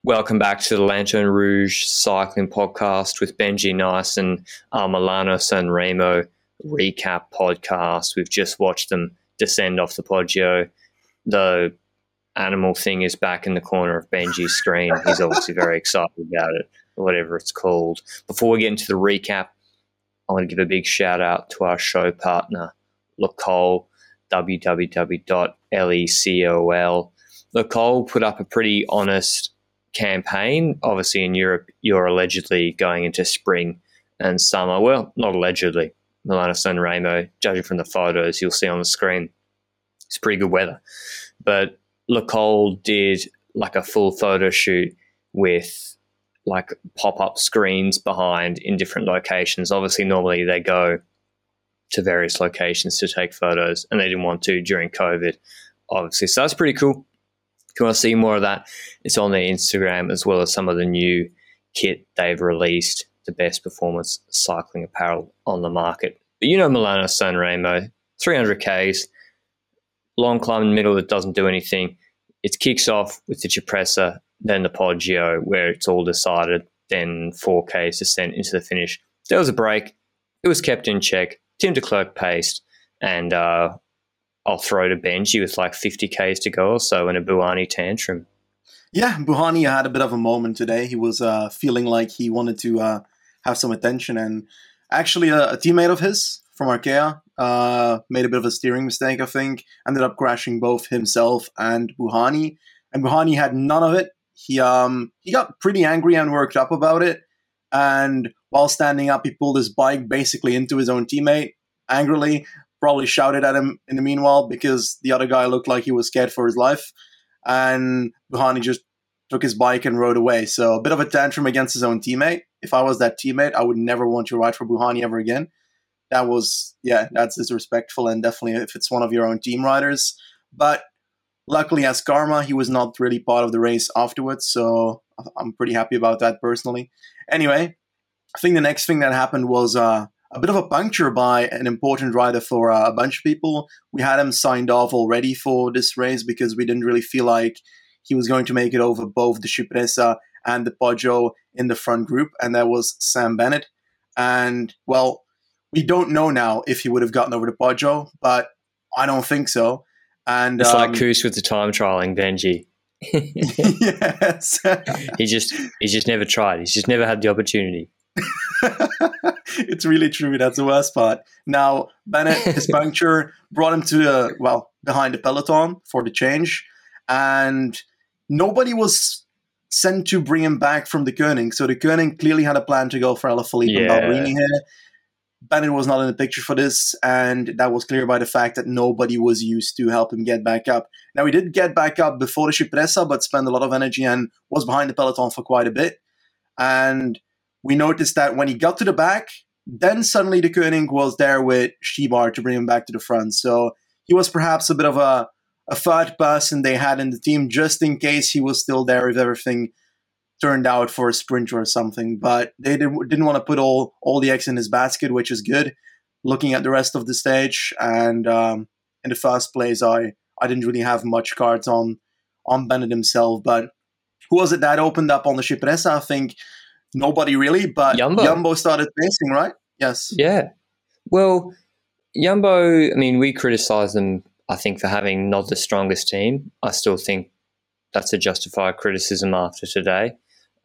Welcome back to the Lanterne Rouge Cycling Podcast with Benji Nice and Milano Sanremo recap podcast. We've just watched them descend off the Poggio. The animal thing is back in the corner of Benji's screen. He's obviously very excited about it, whatever it's called. Before we get into the recap, I want to give a big shout out to our show partner, Lecol, www.lecol. Lecol put up a pretty honest campaign. Obviously, in Europe, you're allegedly going into spring and summer. Well, not allegedly. Milano Sanremo, judging from the photos you'll see on the screen, it's pretty good weather. But Lecol did like a full photo shoot with like pop-up screens behind in different locations. Obviously, normally they go to various locations to take photos, and they didn't want to during COVID, obviously. So that's pretty cool. If you want to see more of that, it's on their Instagram, as well as some of the new kit they've released, the best performance cycling apparel on the market. But you know Milano Sanremo, 300 Ks, long climb in the middle that doesn't do anything. It kicks off with the Cipressa, then the Poggio, where it's all decided, then 4Ks descent into the finish. There was a break. It was kept in check. Tim de Klerk paced, and I'll throw to Benji with like 50 Ks to go or so in a Bouhanni tantrum. Yeah, Bouhanni had a bit of a moment today. He was feeling like he wanted to have some attention, and actually a teammate of his from Arkea made a bit of a steering mistake, I think. Ended up crashing both himself and Bouhanni had none of it. He got pretty angry and worked up about it, and while standing up, he pulled his bike basically into his own teammate angrily. Probably shouted at him in the meanwhile because the other guy looked like he was scared for his life. And Bouhanni just took his bike and rode away. So a bit of a tantrum against his own teammate. If I was that teammate, I would never want to ride for Bouhanni ever again. That's disrespectful, and definitely if it's one of your own team riders. But luckily, as karma, he was not really part of the race afterwards. So I'm pretty happy about that personally. Anyway, I think the next thing that happened was a bit of a puncture by an important rider for a bunch of people. We had him signed off already for this race because we didn't really feel like he was going to make it over both the Cipressa and the Poggio in the front group, and that was Sam Bennett. And, well, we don't know now if he would have gotten over the Poggio, but I don't think so. And it's like Koos with the time trialing, Benji. Yes. He just never tried. He's just never had the opportunity. It's really true. That's the worst part. Now, Bennett, his puncture brought him to behind the peloton for the change, and nobody was sent to bring him back from the Koenig. So the Koenig clearly had a plan to go for Alaphilippe and Ballerini here. Bennett was not in the picture for this, and that was clear by the fact that nobody was used to help him get back up. Now, he did get back up before the Cipressa, but spent a lot of energy and was behind the peloton for quite a bit. And we noticed that when he got to the back, then suddenly the Koenig was there with Skibar to bring him back to the front. So he was perhaps a bit of a third person they had in the team just in case he was still there if everything turned out for a sprint or something. But they didn't want to put all the eggs in his basket, which is good. Looking at the rest of the stage, and in the first place, I didn't really have much cards on Bennett himself. But who was it that opened up on the Cipressa? I think nobody really, but Jumbo started pacing, right? Yes. Yeah. Well, Jumbo, I mean, we criticise them, I think, for having not the strongest team. I still think that's a justified criticism after today.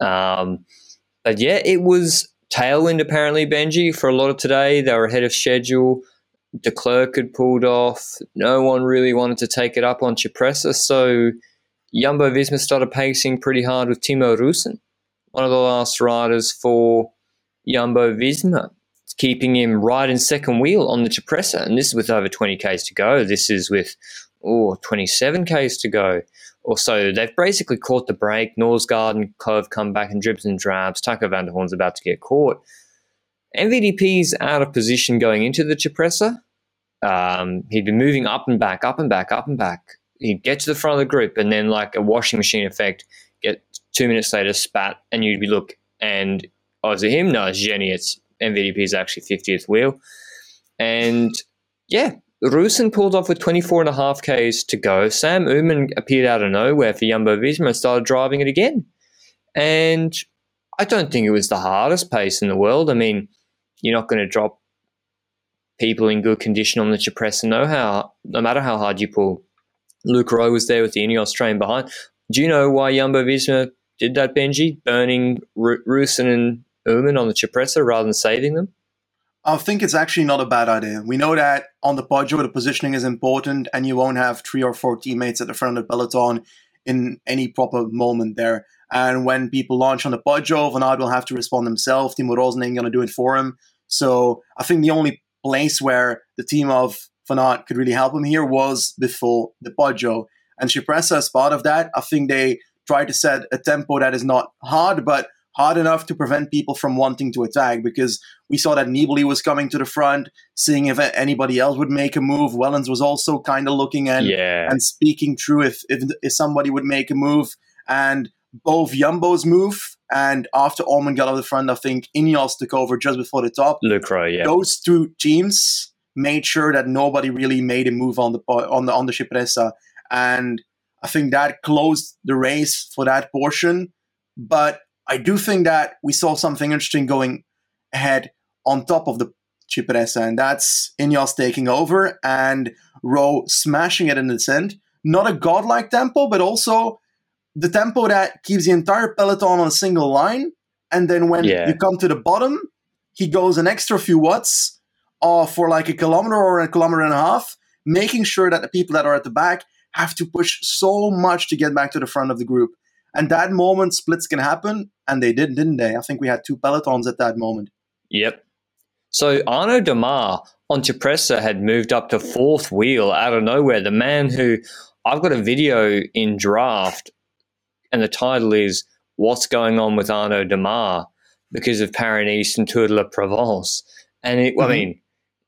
But yeah, it was tailwind apparently, Benji, for a lot of today. They were ahead of schedule. De Klerk had pulled off. No one really wanted to take it up on Cipressa, so Jumbo-Visma started pacing pretty hard with Timo Rusin, one of the last riders for Jumbo-Visma, keeping him right in second wheel on the Cipressa. And this is with over 20 Ks to go. This is with 27 Ks to go. Also, they've basically caught the break. Norsgaard and Kove come back in dribs and drabs. Taco van der Hoorn's about to get caught. MVDP's out of position going into the Cipressa. He'd been moving up and back, up and back, up and back. He'd get to the front of the group and then like a washing machine effect, get 2 minutes later, spat, and you'd be and is it him? No, it's Jenny. It's MVDP is actually 50th wheel. And yeah, Rusin pulled off with 24.5 Ks to go. Sam Oomen appeared out of nowhere for Jumbo-Visma and started driving it again. And I don't think it was the hardest pace in the world. I mean, you're not going to drop people in good condition on the Cipressa, no matter how hard you pull. Luke Rowe was there with the Ineos train behind. Do you know why Jumbo-Visma did that, Benji? Burning Rusin and Ullmann on the Cipressa rather than saving them? I think it's actually not a bad idea. We know that on the Poggio, the positioning is important, and you won't have 3 or 4 teammates at the front of the peloton in any proper moment there. And when people launch on the Poggio, Van Aert will have to respond himself. Timo Rosen ain't going to do it for him. So I think the only place where the team of Van Aert could really help him here was before the Poggio. And Cipressa, as part of that, I think they tried to set a tempo that is not hard, but hard enough to prevent people from wanting to attack, because we saw that Nibali was coming to the front, seeing if anybody else would make a move. Wellens was also kind of looking and speaking through if somebody would make a move. And both Jumbo's move, and after Allman got out of the front, I think Ineos took over just before the top. Luke Rowe, yeah. Those two teams made sure that nobody really made a move on the Cipressa, and I think that closed the race for that portion. But I do think that we saw something interesting going ahead on top of the Cipressa, and that's Ineos taking over and Rowe smashing it in the descent. Not a godlike tempo, but also the tempo that keeps the entire peloton on a single line. And then when you come to the bottom, he goes an extra few watts for like a kilometer or a kilometer and a half, making sure that the people that are at the back have to push so much to get back to the front of the group. And that moment, splits can happen, and they did, didn't they? I think we had 2 pelotons at that moment. Yep. So Arnaud Démare on Cipressa had moved up to 4th wheel out of nowhere. The man who, I've got a video in draft, and the title is "What's Going On with Arnaud Démare Because of Paris and Tour de la Provence." And I mean,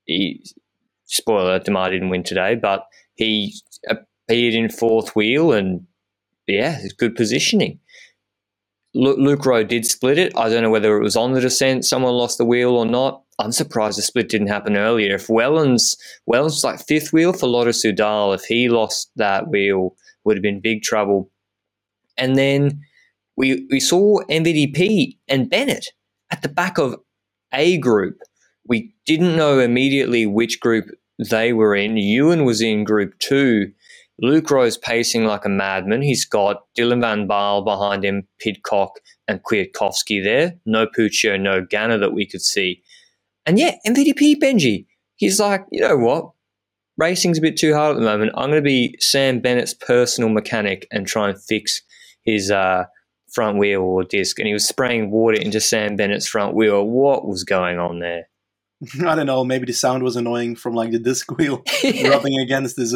spoiler, Démare didn't win today, but he appeared in 4th wheel, and it's good positioning. Luke Rowe did split it. I don't know whether it was on the descent, someone lost the wheel or not. I'm surprised the split didn't happen earlier. If Wellens was like 5th wheel for Lotto Soudal, if he lost that wheel, would have been big trouble. And then we saw MVDP and Bennett at the back of a group. We didn't know immediately which group they were in. Ewan was in group 2. Luke Rowe's pacing like a madman. He's got Dylan van Baarle behind him, Pidcock and Kwiatkowski there. No Puccio, no Ganna that we could see. And MVDP, Benji, he's like, you know what? Racing's a bit too hard at the moment. I'm going to be Sam Bennett's personal mechanic and try and fix his front wheel or disc. And he was spraying water into Sam Bennett's front wheel. What was going on there? I don't know. Maybe the sound was annoying from like the disc wheel rubbing against his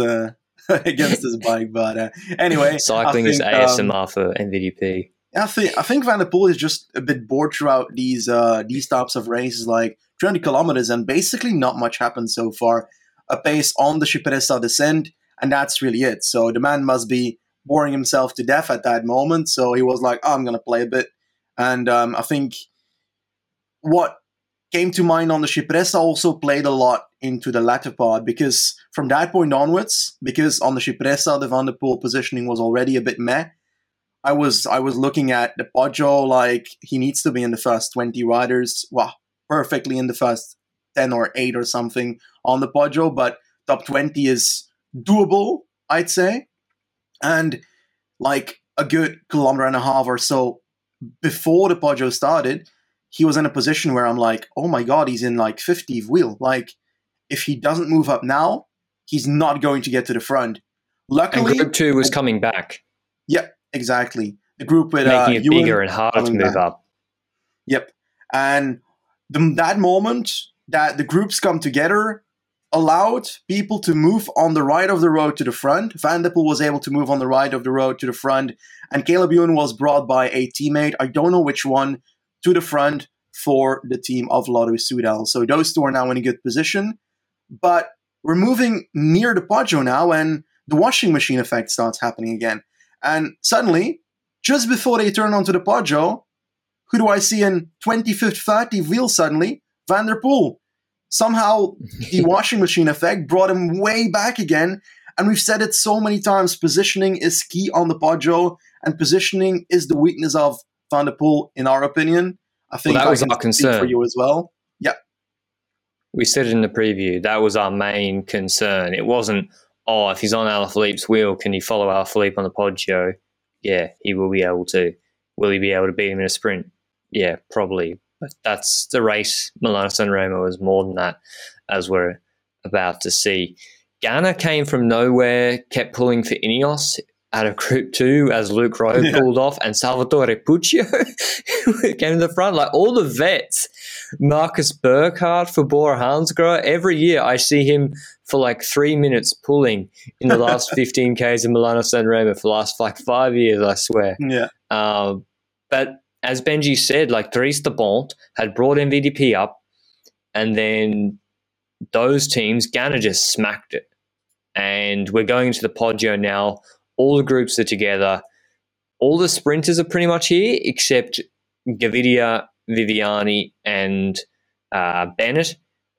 bike, but anyway, cycling is ASMR for MVDP. I think Van der Poel is just a bit bored throughout these types of races, like 20 kilometers, and basically not much happened so far. A pace on the Cipressa descent, and that's really it. So the man must be boring himself to death at that moment. So he was like, I'm going to play a bit. And I think what came to mind on the Cipressa also played a lot into the latter part, because from that point onwards, because on the Cipressa, the Van der Poel positioning was already a bit meh, I was looking at the Poggio like he needs to be in the first 20 riders, perfectly in the first 10 or 8 or something on the Poggio, but top 20 is doable, I'd say. And like a good kilometer and a half or so before the Poggio started, he was in a position where I'm like, oh my God, he's in like 50th wheel. Like, if he doesn't move up now, he's not going to get to the front. Luckily, and Group 2 was coming back. Yep, exactly. The group with making it bigger and harder to move up. Yep. And that moment that the groups come together allowed people to move on the right of the road to the front. Van der Poel was able to move on the right of the road to the front, and Caleb Ewan was brought by a teammate, I don't know which one, to the front for the team of Lotto Soudal. So those two are now in a good position. But we're moving near the Poggio now, and the washing machine effect starts happening again. And suddenly, just before they turn onto the Poggio, who do I see in 25th, 30th wheel suddenly? Van der Poel. Somehow, the washing machine effect brought him way back again. And we've said it so many times, positioning is key on the Poggio, and positioning is the weakness of Van der Poel, in our opinion. I think that was I can our concern for you as well. Yeah. We said it in the preview. That was our main concern. It wasn't, if he's on Alaphilippe's wheel, can he follow Alaphilippe on the Poggio? Yeah, he will be able to. Will he be able to beat him in a sprint? Yeah, probably. But that's the race. Milano-San Remo was more than that, as we're about to see. Ganna came from nowhere, kept pulling for Ineos out of Group 2 as Luke Rowe pulled off, and Salvatore Puccio came to the front. Like all the vets, Marcus Burkhardt for Bora Hansgrohe, every year I see him for like 3 minutes pulling in the last 15 Ks of Milano-San Remo for the last like 5 years, I swear. Yeah. But as Benji said, like Dries de Bont had brought MVDP up, and then those teams, Ganna just smacked it. And we're going into the Poggio now. All the groups are together. All the sprinters are pretty much here, except Gavidia, Viviani, and Bennett,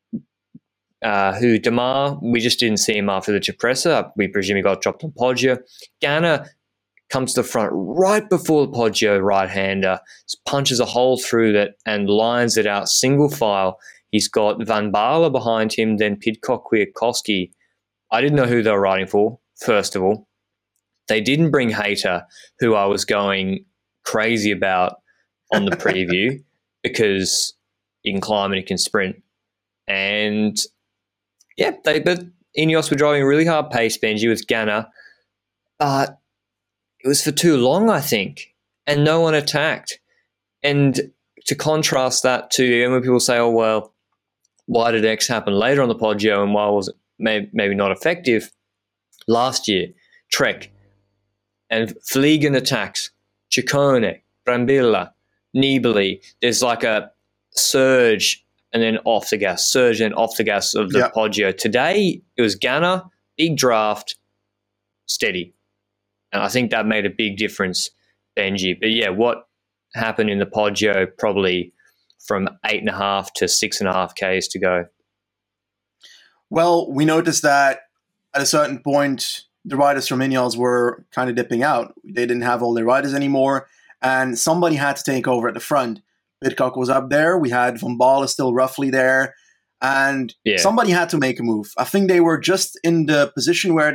who Demar, we just didn't see him after the Cipressa. We presume he got dropped on Poggio. Ganna comes to the front right before the Poggio right-hander, punches a hole through that and lines it out single file. He's got Van Baarle behind him, then Pidcock, Kwiatkowski. I didn't know who they were riding for, first of all. They didn't bring Hayter, who I was going crazy about on the preview, because he can climb and he can sprint. And, yeah, but Ineos were driving a really hard pace, Benji, with Ganna. But it was for too long, I think, and no one attacked. And to contrast that to, when people say, why did X happen later on the Poggio and why was it maybe not effective? Last year, Trek and Fliegen attacks, Ciccone, Brambilla, Nibali. There's like a surge and then off the gas, surge and off the gas of the Poggio. Today, it was Ganna, big draft, steady. And I think that made a big difference, Benji. But yeah, what happened in the Poggio, probably from 8.5 to 6.5 Ks to go? Well, we noticed that at a certain point, the riders from Ineos were kind of dipping out. They didn't have all their riders anymore, and somebody had to take over at the front. Pidcock was up there. We had Van Baarle still roughly there, and somebody had to make a move. I think they were just in the position where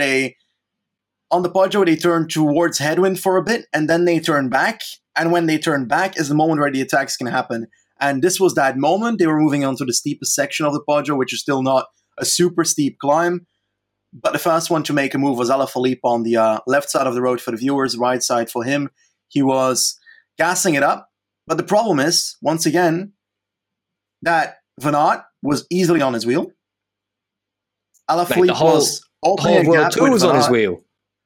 on the Poggio, they turned towards headwind for a bit, and then they turned back. And when they turned back is the moment where the attacks can happen. And this was that moment. They were moving on to the steepest section of the Poggio, which is still not a super steep climb. But the first one to make a move was Alaphilippe on the left side of the road for the viewers, right side for him. He was gassing it up. But the problem is, once again, that Van Aert was easily on his wheel. Alaphilippe was opening a gap was on his wheel.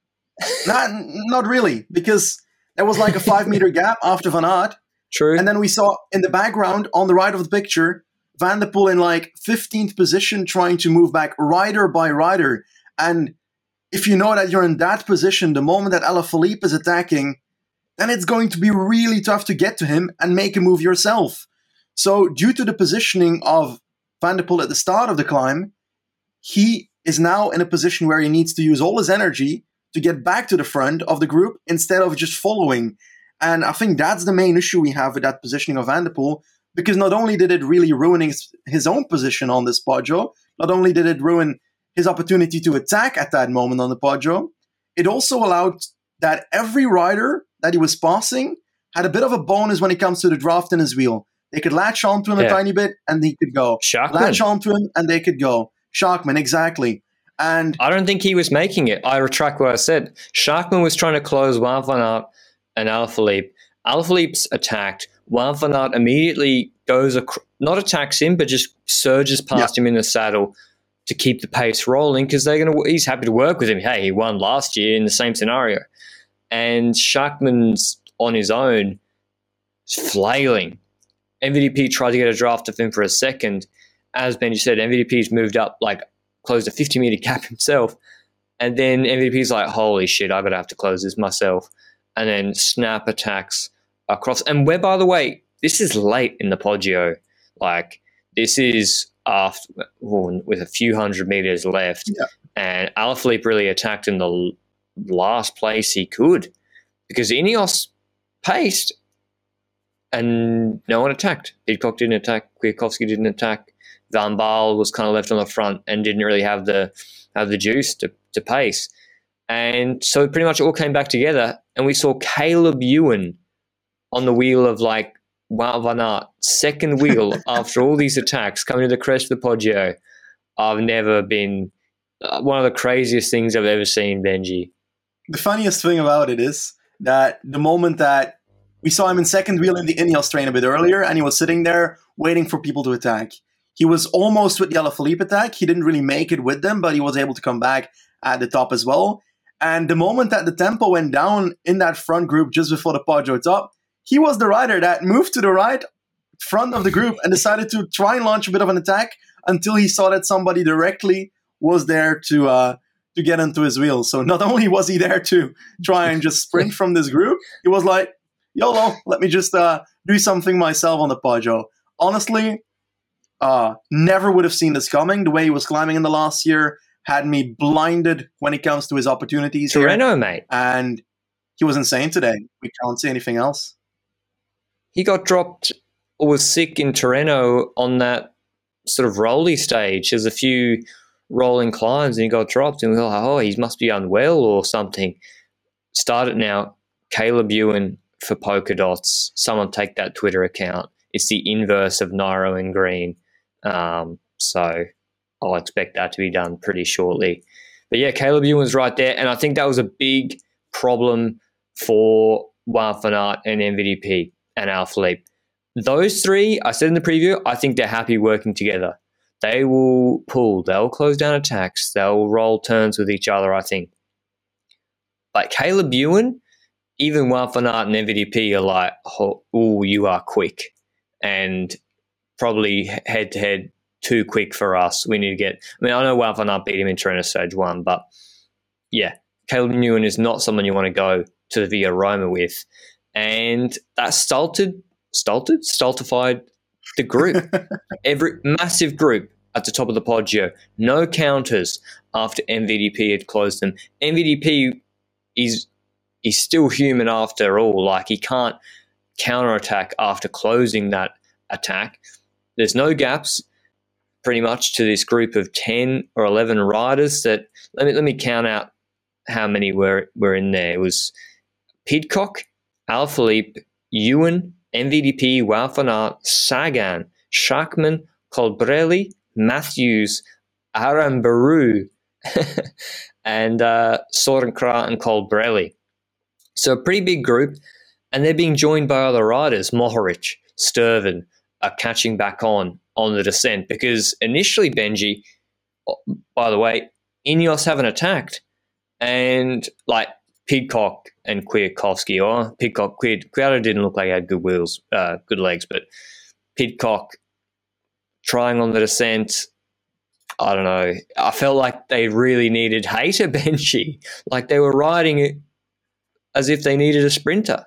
Not really, because there was like a 5-meter gap after Van Aert. True. And then we saw in the background, on the right of the picture, Van der Poel in like 15th position trying to move back rider by rider. And if you know that you're in that position, the moment that Alaphilippe is attacking, then it's going to be really tough to get to him and make a move yourself. So due to the positioning of Van der Poel at the start of the climb, he is now in a position where he needs to use all his energy to get back to the front of the group instead of just following. And I think that's the main issue we have with that positioning of Van der Poel, because not only did it really ruin his own position on this Poggio, not only did it ruin his opportunity to attack at that moment on the Poggio, it also allowed that every rider that he was passing had a bit of a bonus when it comes to the draft in his wheel. They could latch onto him a tiny bit and he could go. Schachmann. Latch onto him and they could go. Schachmann, exactly. And I don't think he was making it. I retract what I said. Schachmann was trying to close Wout van Aert and Alaphilippe. Alaphilippe's attacked. Wout van Aert immediately not attacks him, but just surges past him in the saddle to keep the pace rolling, because he's happy to work with him. Hey, he won last year in the same scenario. And Schachmann's on his own, flailing. MVDP tried to get a draft of him for a second. As Benji said, MVDP's moved up, closed a 50-meter gap himself. And then MVDP's like, holy shit, I'm going to have to close this myself. And then snap attacks across. And where, by the way, this is late in the Poggio. This is after, with a few hundred meters left. Yeah. And Alaphilippe really attacked in the last place he could, because Ineos paced. and no one attacked. Pidcock didn't attack. Kwiatkowski didn't attack. Van Baal was kind of left on the front and didn't really have the juice to pace. And so pretty much all came back together, and we saw Caleb Ewan on the wheel of like Wout van Aert, second wheel after all these attacks coming to the crest of the Poggio. I've never been one of the craziest things I've ever seen, Benji. The funniest thing about it is that the moment that we saw him in second wheel in the Ineos train a bit earlier, and he was sitting there waiting for people to attack. He was almost with the Alaphilippe attack. He didn't really make it with them, but he was able to come back at the top as well. And the moment that the tempo went down in that front group just before the Poggio top, he was the rider that moved to the right front of the group and decided to try and launch a bit of an attack until he saw that somebody directly was there to get into his wheels. So not only was he there to try and just sprint from this group, he was like, YOLO, let me just do something myself on the Poggio. Honestly, never would have seen this coming. The way he was climbing in the last year had me blinded when it comes to his opportunities. Tirreno, mate. And he was insane today. We can't say anything else. He got dropped or was sick in Tirreno on that sort of rolly stage. There's a few rolling climbs and he got dropped, and we were like, oh, he must be unwell or something. Start it now. Caleb Ewan for Polka Dots. Someone take that Twitter account. It's the inverse of Nairo and Green. So I'll expect that to be done pretty shortly. But yeah, Caleb Ewan's right there, and I think that was a big problem for Wout van Aert and MVDP and Alaphilippe. Those three, I said in the preview, I think they're happy working together. They will pull, they'll close down attacks, they'll roll turns with each other, I think. But Caleb Ewan, even Wout van Aert and MVDP are like, oh, you are quick. And probably head-to-head too quick for us. We need to get... I mean, I know Wout van Aert beat him in Tirreno Stage 1, but yeah, Caleb Ewan is not someone you want to go to the Via Roma with. And that stultified the group. Every massive group at the top of the Poggio. No counters after MVDP had closed them. MVDP is still human after all. Like, he can't counterattack after closing that attack. There's no gaps pretty much to this group of 10 or 11 riders that let me count out how many were in there. It was Pidcock, Alaphilippe, Ewan, MVDP, Wout van Aert, Sagan, Schachmann, Colbrelli, Matthews, Arambarou, and Sorenkra and Colbrelli. So a pretty big group, and they're being joined by other riders. Mohoric, Sturven are catching back on the descent, because initially, Benji, by the way, Ineos haven't attacked, and like Pidcock and Kwiatkowski, or Pidcock, Kwiatkowski didn't look like he had good wheels, good legs, but Pidcock trying on the descent, I don't know. I felt like they really needed Hayter, Benji. Like they were riding it as if they needed a sprinter.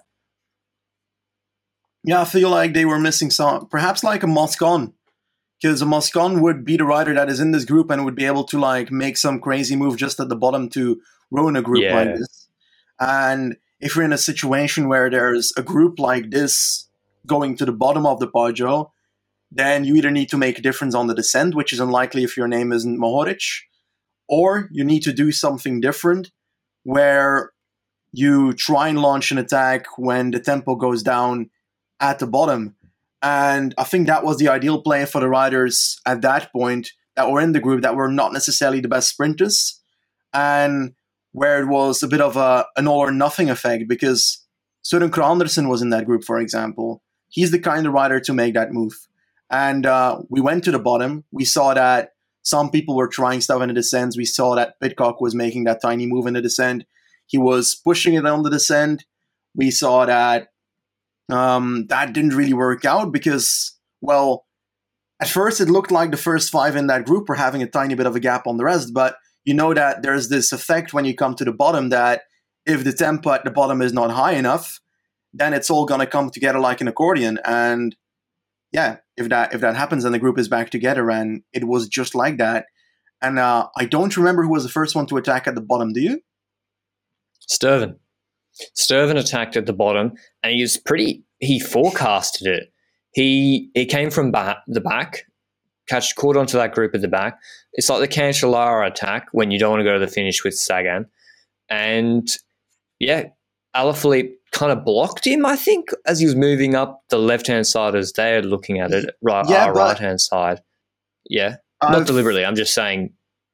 Yeah, I feel like they were missing some, perhaps like a Moscon, because a Moscon would be the rider that is in this group and would be able to like make some crazy move just at the bottom to ruin a group like this. And if you're in a situation where there's a group like this going to the bottom of the Poggio, then you either need to make a difference on the descent, which is unlikely if your name isn't Mohoric, or you need to do something different where you try and launch an attack when the tempo goes down at the bottom. And I think that was the ideal play for the riders at that point that were in the group that were not necessarily the best sprinters, and where it was a bit of an all or nothing effect, because Søren Kragh Andersen was in that group, for example. He's the kind of rider to make that move. And we went to the bottom. We saw that some people were trying stuff in the descents. We saw that Pidcock was making that tiny move in the descent. He was pushing it on the descent. We saw that that didn't really work out because, well, at first it looked like the first five in that group were having a tiny bit of a gap on the rest, but you know that there's this effect when you come to the bottom that if the tempo at the bottom is not high enough, then it's all going to come together like an accordion. And yeah, if that happens, then the group is back together, and it was just like that. And I don't remember who was the first one to attack at the bottom. Do you? Sturven attacked at the bottom, and he was pretty he forecasted it. He came from the back, caught onto that group at the back. It's like the Cancellara attack when you don't want to go to the finish with Sagan. And yeah, Alaphilippe kind of blocked him, I think, as he was moving up the left-hand side as they're looking at it, our right-hand side. Yeah, not deliberately. I'm just saying.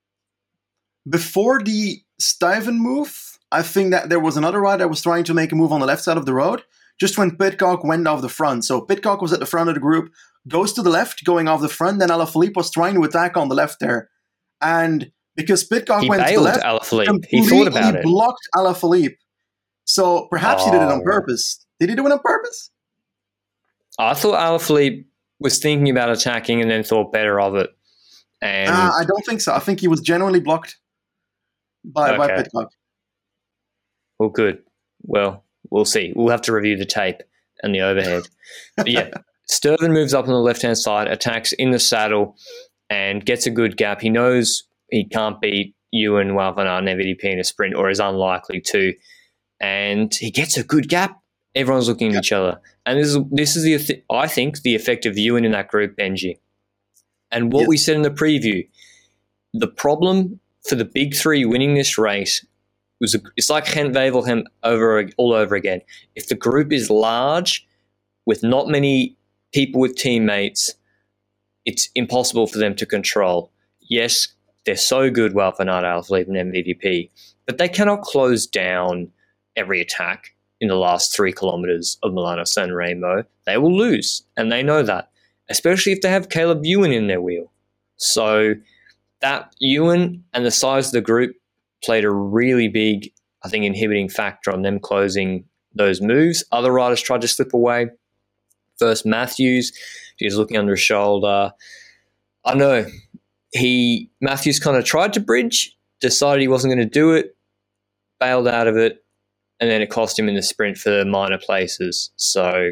Before the Stuyven move, I think that there was another rider that was trying to make a move on the left side of the road, just when Pidcock went off the front. So Pidcock was at the front of the group, goes to the left, going off the front, then Alaphilippe was trying to attack on the left there. And because Pidcock went to the left, Alaphilippe. He thought about it. He blocked Alaphilippe. So perhaps he did it on purpose. Did he do it on purpose? I thought Alaphilippe was thinking about attacking and then thought better of it. And I don't think so. I think he was genuinely blocked by Pidcock. Well, good. Well, we'll see. We'll have to review the tape and the overhead. But yeah, Stuyven moves up on the left-hand side, attacks in the saddle, and gets a good gap. He knows he can't beat Ewan, Wout van Aert, and MVP in a sprint, or is unlikely to. And he gets a good gap. Everyone's looking at each other. And this is I think, the effect of Ewan in that group, Benji. And what we said in the preview, the problem for the big three winning this race it's like Gent-Wevelgem all over again. If the group is large with not many people with teammates, it's impossible for them to control. Yes, they're so good, Wout van Aert, Alaphilippe, and MVP, but they cannot close down every attack in the last 3 kilometers of Milano-San Remo. They will lose, and they know that, especially if they have Caleb Ewan in their wheel. So that Ewan and the size of the group played a really big, I think, inhibiting factor on them closing those moves. Other riders tried to slip away. First, Matthews, he was looking under his shoulder. I know Matthews kind of tried to bridge, decided he wasn't going to do it, bailed out of it, and then it cost him in the sprint for the minor places. So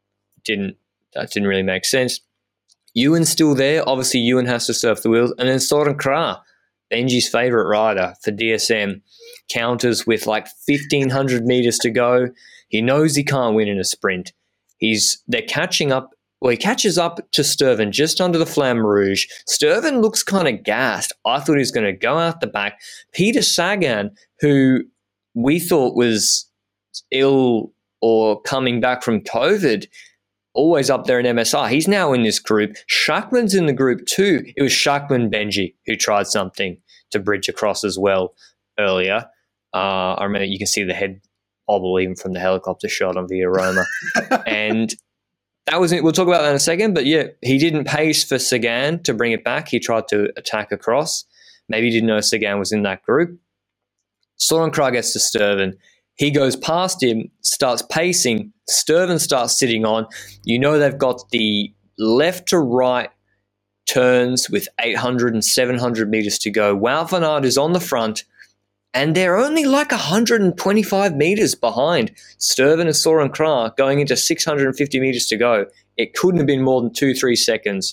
that didn't really make sense. Ewan's still there. Obviously, Ewan has to surf the wheels. And then Søren Kragh, Benji's favourite rider for DSM, counters with like 1,500 metres to go. He knows he can't win in a sprint. They're catching up. Well, he catches up to Stuyven just under the Flamme Rouge. Stuyven looks kind of gassed. I thought he was going to go out the back. Peter Sagan, who we thought was ill or coming back from COVID, always up there in MSR. He's now in this group. Schachman's in the group too. It was Schachman Benji who tried something to bridge across as well earlier. I remember you can see the head bobble even from the helicopter shot on Via Roma. And that was it. We'll talk about that in a second. But yeah, he didn't pace for Sagan to bring it back. He tried to attack across. Maybe he didn't know Sagan was in that group. Søren Kragh gets to Stuyven. He goes past him, starts pacing. Stuyven starts sitting on. You know they've got the left to right turns with 800 and 700 metres to go. Wout van Aert is on the front, and they're only like 125 metres behind Stuyven and Søren Kragh going into 650 metres to go. It couldn't have been more than 2-3 seconds.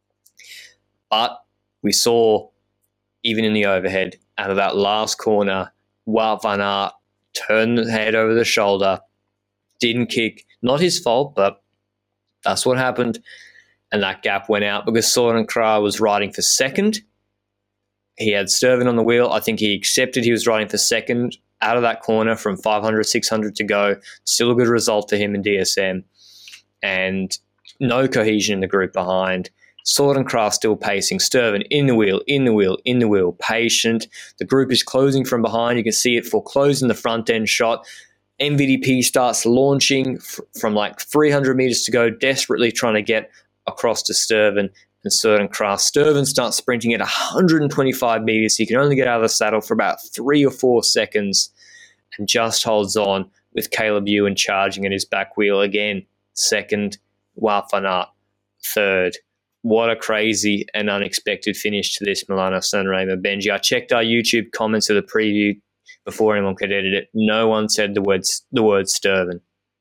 But we saw, even in the overhead, out of that last corner, Wout van Aert turned the head over the shoulder, didn't kick. Not his fault, but that's what happened. And that gap went out because Søren Kragh was riding for second. He had Stuyven on the wheel. I think he accepted he was riding for second out of that corner from 500, 600 to go. Still a good result for him in DSM. And no cohesion in the group behind. Søren Kragh still pacing. Stuyven in the wheel, patient. The group is closing from behind. You can see it foreclosing the front end shot. MVP starts launching from like 300 metres to go, desperately trying to get across to Stuyven and Søren Kragh. Stuyven starts sprinting at 125 metres. He can only get out of the saddle for about 3 or 4 seconds and just holds on with Caleb Ewan charging at his back wheel again. Second, Wout van Aert, third. What a crazy and unexpected finish to this Milano-San Remo, Benji. I checked our YouTube comments of the preview before anyone could edit it. No one said the word Stuyven.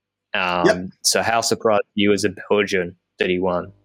So how surprised are you as a Belgian that he won?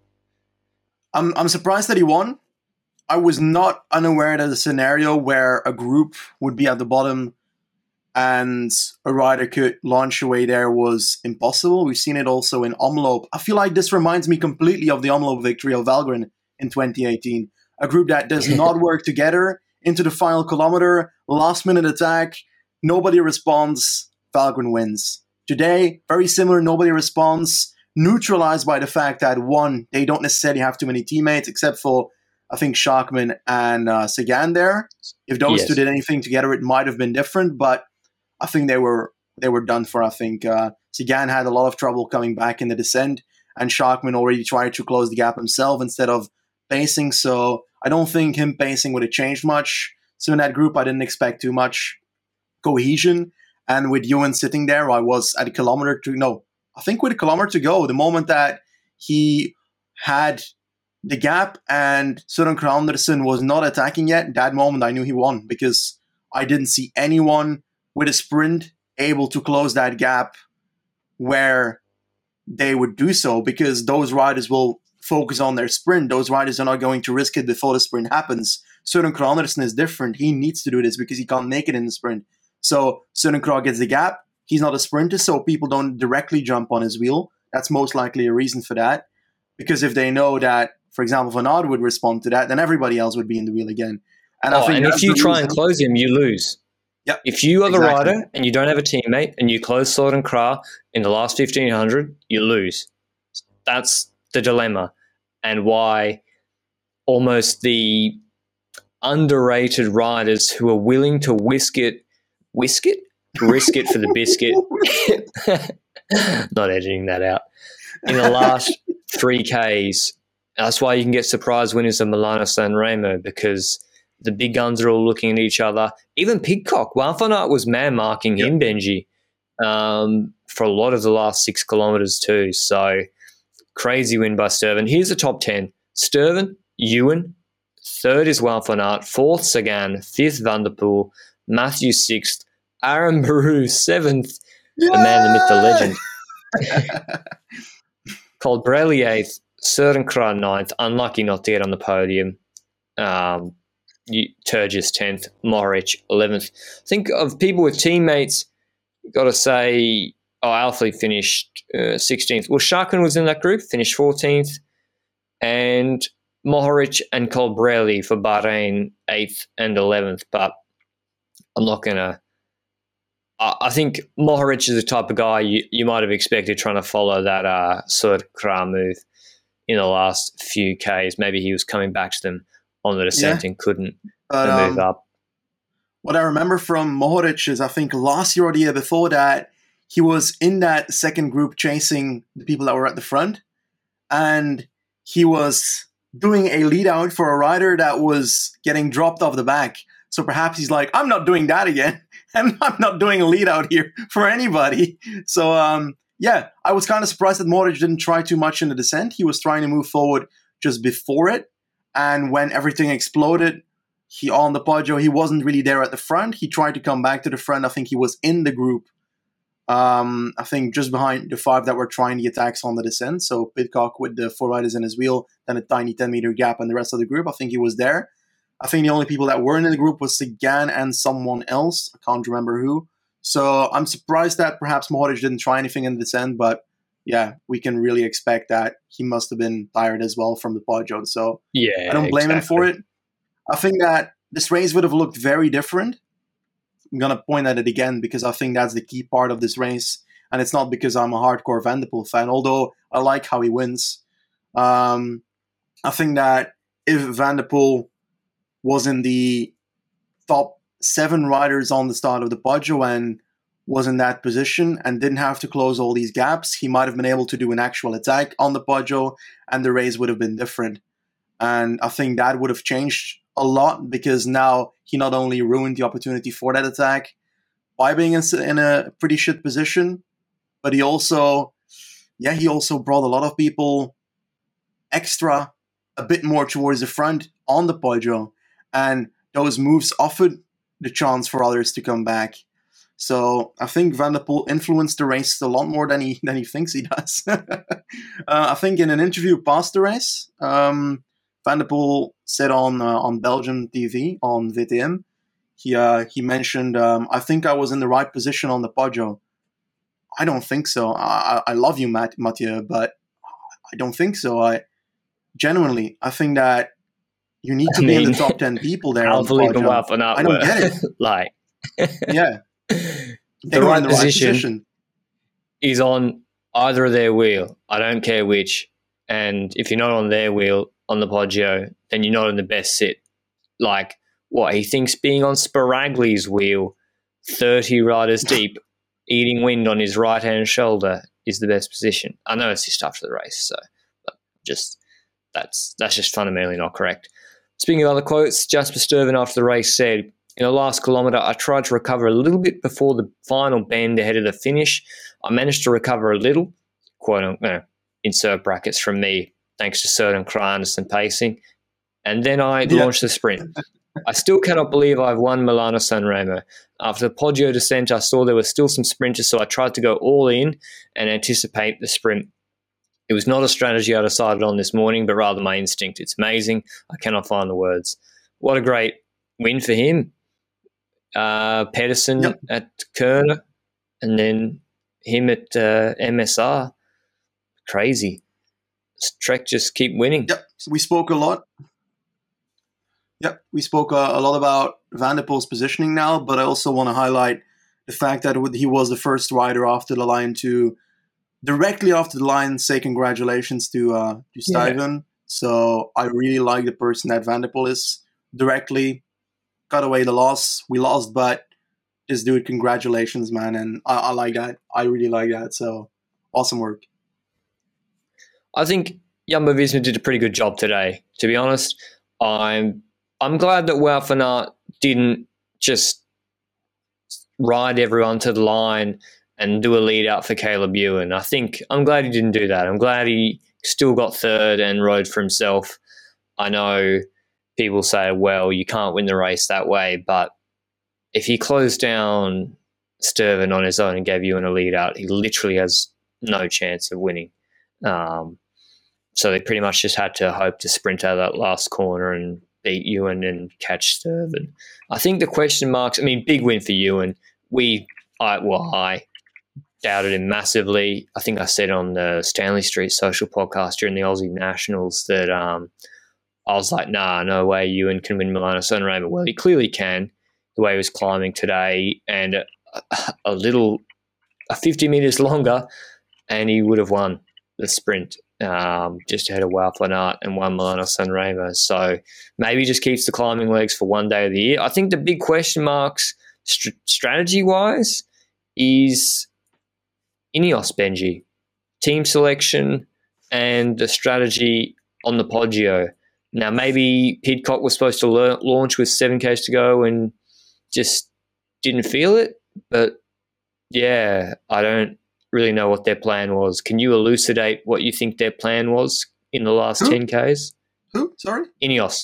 I'm surprised that he won. I was not unaware that a scenario where a group would be at the bottom and a rider could launch away there was impossible. We've seen it also in Omloop. I feel like this reminds me completely of the Omloop victory of Valgren in 2018. A group that does not work together into the final kilometer, last minute attack, nobody responds, Valgren wins. Today, very similar, nobody responds, neutralized by the fact that one, they don't necessarily have too many teammates, except for, I think, Schachmann and Sagan there. If those two did anything together, it might have been different, but I think they were done for. I think Sagan had a lot of trouble coming back in the descent, and Schachmann already tried to close the gap himself instead of pacing. So I don't think him pacing would have changed much. So in that group, I didn't expect too much cohesion. And with Ewan sitting there, I was at I think with a kilometer to go, the moment that he had the gap and Søren Kragh Andersen was not attacking yet, that moment I knew he won, because I didn't see anyone with a sprint able to close that gap where they would do so, because those riders will focus on their sprint. Those riders are not going to risk it before the sprint happens. Søren Kragh Andersen is different. He needs to do this because he can't make it in the sprint. So Søren Kragh gets the gap. He's not a sprinter, so people don't directly jump on his wheel. That's most likely a reason for that. Because if they know that, for example, Van Aert would respond to that, then everybody else would be in the wheel again. And if you try and close him, you lose. Yep, if you are the rider and you don't have a teammate and you close Søren Kragh in the last 1,500, you lose. That's the dilemma, and why almost the underrated riders who are willing to risk it for the biscuit. Not editing that out. In the last 3Ks, that's why you can get surprise winners of Milano San Remo, because the big guns are all looking at each other. Even Pidcock, Wout van Aert was man-marking him, Benji, for a lot of the last 6 kilometres too. So crazy win by Sturven. Here's the top 10. Sturven, Ewan, 3rd is Wout van Aert, 4th Sagan, 5th Van der Poel, Matthew 6th, Aaron Baru 7th, the man, the myth, the legend. Colbrelli 8th, Søren Kragh 9th, unlucky not to get on the podium. Turgis 10th, Mohoric 11th. Think of people with teammates, got to say, Alfie finished 16th. Well, Schachmann was in that group, finished 14th, and Mohoric and Colbrelli for Bahrain 8th and 11th. But I'm not going to... I think Mohoric is the type of guy you might have expected trying to follow that Søren Kragh move in the last few Ks. Maybe he was coming back to them on the descent and couldn't move up. What I remember from Mohoric is, I think last year or the year before that, he was in that second group chasing the people that were at the front, and he was doing a lead out for a rider that was getting dropped off the back. So perhaps he's like, I'm not doing that again, and I'm not doing a lead out here for anybody. So I was kind of surprised that Mohoric didn't try too much in the descent. He was trying to move forward just before it. And when everything exploded, on the Poggio, he wasn't really there at the front. He tried to come back to the front. I think he was in the group. I think just behind the 5 that were trying the attacks on the descent. So Pidcock with the 4 riders in his wheel, then a tiny 10-meter gap and the rest of the group. I think he was there. I think the only people that weren't in the group was Sagan and someone else. I can't remember who. So I'm surprised that perhaps Mohoric didn't try anything in the descent, but yeah, we can really expect that he must have been tired as well from the Poggio. So I don't blame him for it. I think that this race would have looked very different. I'm going to point at it again because I think that's the key part of this race. And it's not because I'm a hardcore Van der Poel fan, although I like how he wins. I think that if Van der Poel was in the top 7 riders on the start of the Poggio and was in that position and didn't have to close all these gaps, he might have been able to do an actual attack on the Poggio and the race would have been different. And I think that would have changed a lot because now he not only ruined the opportunity for that attack by being in a pretty shit position, but he also brought a lot of people extra a bit more towards the front on the Poggio. And those moves offered the chance for others to come back. So I think Van der Poel influenced the race a lot more than he thinks he does. I think in an interview past the race, Van der Poel said on Belgian TV, on VTM, He mentioned, I think I was in the right position on the Poggio. I don't think so. I love you, Mathieu, but I don't think so. I think that you need to be in the top 10 people there on the Alaphilippe and Poggio. Wout van Aert I don't get it. like Yeah, the right position is on either of their wheel. I don't care which. And if you're not on their wheel on the Poggio, then you're not in the best sit. Like, what, he thinks being on Sparagli's wheel, 30 riders deep, eating wind on his right-hand shoulder is the best position. I know it's just after the race, so but that's just fundamentally not correct. Speaking of other quotes, Jasper Stuyven after the race said, "In the last kilometre, I tried to recover a little bit before the final bend ahead of the finish. I managed to recover a little," quote, insert brackets from me, thanks to certain Kranus and pacing. "And then I launched the sprint. I still cannot believe I've won Milano Sanremo. After the Poggio descent, I saw there were still some sprinters, so I tried to go all in and anticipate the sprint. It was not a strategy I decided on this morning, but rather my instinct. It's amazing. I cannot find the words." What a great win for him. Pedersen at Kuurne, and then him at MSR. Crazy. Trek just keep winning. Yep, we spoke a lot. Yep, we spoke a lot about Van der Poel's positioning now, but I also want to highlight the fact that he was the first rider after the line to directly after the line say congratulations to Stuyven. Yeah. So I really like the person that Van der Poel is. Directly cut away the loss. We lost, but this dude, congratulations, man. And I like that. I really like that. So awesome work. I think Jumbo-Visma did a pretty good job today, to be honest. I'm glad that Wout van Aert didn't just ride everyone to the line and do a lead out for Caleb Ewan. I'm glad he didn't do that. I'm glad he still got third and rode for himself. I know people say, well, you can't win the race that way, but if he closed down Stuyven on his own and gave Ewan a lead out, he literally has no chance of winning. So they pretty much just had to hope to sprint out of that last corner and beat Ewan and catch Stuyven. I think the question marks, big win for Ewan. I doubted him massively. I think I said on the Stanley Street social podcast during the Aussie Nationals that I was like, nah, no way Ewan can win Milano Sanremo. Well, he clearly can, the way he was climbing today, and a 50 metres longer, and he would have won the sprint just ahead of Wout van Aert and won Milano Sanremo. So maybe he just keeps the climbing legs for one day of the year. I think the big question marks strategy-wise is Ineos, Benji. Team selection and the strategy on the Poggio. Now, maybe Pidcock was supposed to launch with 7Ks to go and just didn't feel it. But, yeah, I don't really know what their plan was. Can you elucidate what you think their plan was in the last 10Ks? Who? Sorry? Ineos.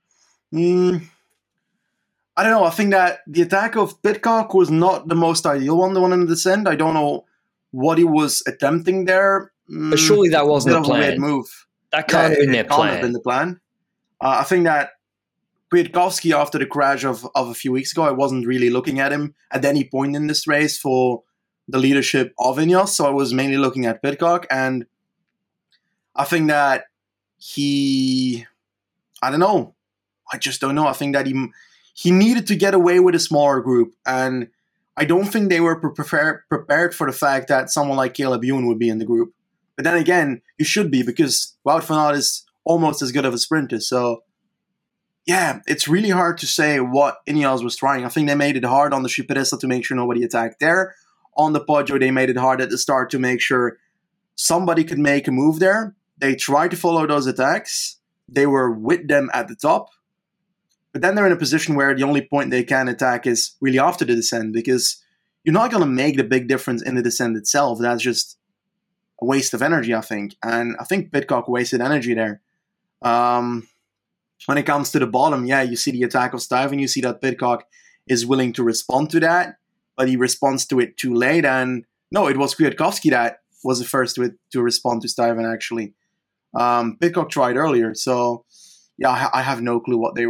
I don't know. I think that the attack of Pidcock was not the most ideal one, the one in the descent. I don't know what he was attempting there. But surely that wasn't the plan. A weird move. That can't have been their plan. Can't have been the plan. I think that Kwiatkowski, after the crash of a few weeks ago, I wasn't really looking at him at any point in this race for the leadership of Ineos, so I was mainly looking at Pidcock, and I think that I don't know. I just don't know. I think that he needed to get away with a smaller group, and I don't think they were prepared for the fact that someone like Caleb Ewan would be in the group. But then again, you should be, because Wout van Aert is almost as good of a sprinter. So, yeah, it's really hard to say what Ineos was trying. I think they made it hard on the Cipressa to make sure nobody attacked there. On the Poggio, they made it hard at the start to make sure somebody could make a move there. They tried to follow those attacks. They were with them at the top. But then they're in a position where the only point they can attack is really after the descent, because you're not going to make the big difference in the descent itself. That's just a waste of energy, I think. And I think Pidcock wasted energy there. When it comes to the bottom, yeah, you see the attack of Stuyven. You see that Pidcock is willing to respond to that, but he responds to it too late. And no, it was Kwiatkowski that was the first to respond to Stuyven, actually. Pidcock tried earlier. So, yeah, I have no clue what they were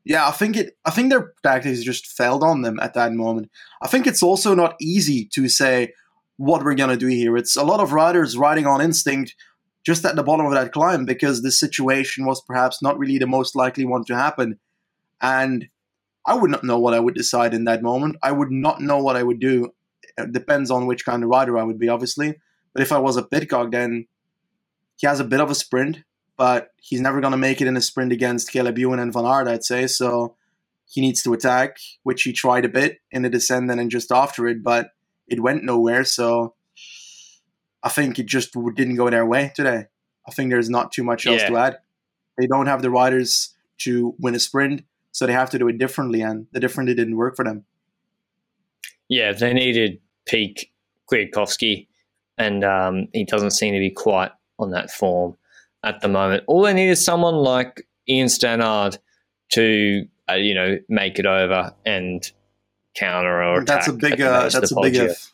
Yeah, I think their tactics just failed on them at that moment. I think it's also not easy to say what we're gonna do here. It's a lot of riders riding on instinct just at the bottom of that climb because this situation was perhaps not really the most likely one to happen. And I would not know what I would decide in that moment. I would not know what I would do. It depends on which kind of rider I would be, obviously. But if I was a Pidcock, then he has a bit of a sprint, but he's never going to make it in a sprint against Caleb Ewan and Van Aert, I'd say. So he needs to attack, which he tried a bit in the descent and then just after it, but it went nowhere. So I think it just didn't go their way today. I think there's not too much else to add. They don't have the riders to win a sprint, so they have to do it differently, and the differently didn't work for them. Yeah, they needed peak Kwiatkowski, and he doesn't seem to be quite on that form at the moment. All they need is someone like Ian Stannard to, make it over and counter or attack. That's a big if.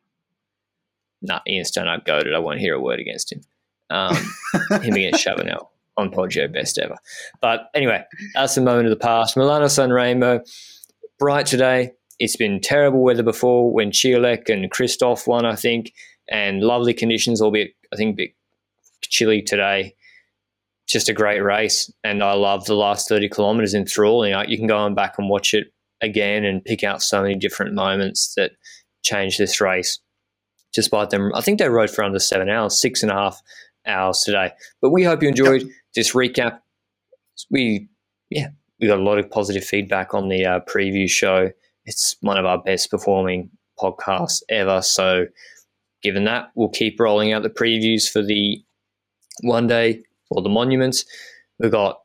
Nah, Ian Stannard goated. I won't hear a word against him. Him against Chabanel on Poggio, best ever. But anyway, that's the moment of the past. Milano San Remo, bright today. It's been terrible weather before when Ciolek and Christoph won, I think, and lovely conditions, albeit I think a bit chilly today. Just a great race, and I love the last 30 kilometres enthralling. You can go on back and watch it again and pick out so many different moments that changed this race. Despite them, I think they rode for under 7 hours, 6.5 hours today. But we hope you enjoyed this recap. We got a lot of positive feedback on the preview show. It's one of our best performing podcasts ever. So given that, we'll keep rolling out the previews for the one day or the monuments. We've got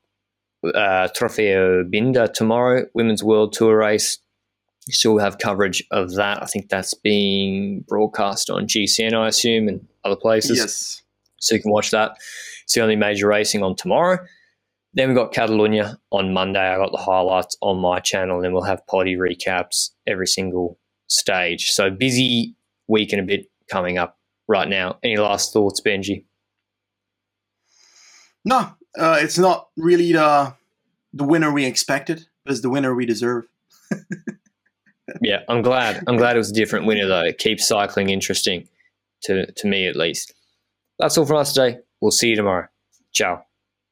Trofeo Binda tomorrow, Women's World Tour race. You still have coverage of that. I think that's being broadcast on GCN, I assume, and other places. Yes. So you can watch that. It's the only major racing on tomorrow. Then we've got Catalunya on Monday. I got the highlights on my channel, and then we'll have potty recaps every single stage. So busy week and a bit coming up right now. Any last thoughts, Benji? No, it's not really the winner we expected, but it's the winner we deserve. Yeah, I'm glad. It was a different winner, though. It keeps cycling interesting, to me at least. That's all from us today. We'll see you tomorrow. Ciao.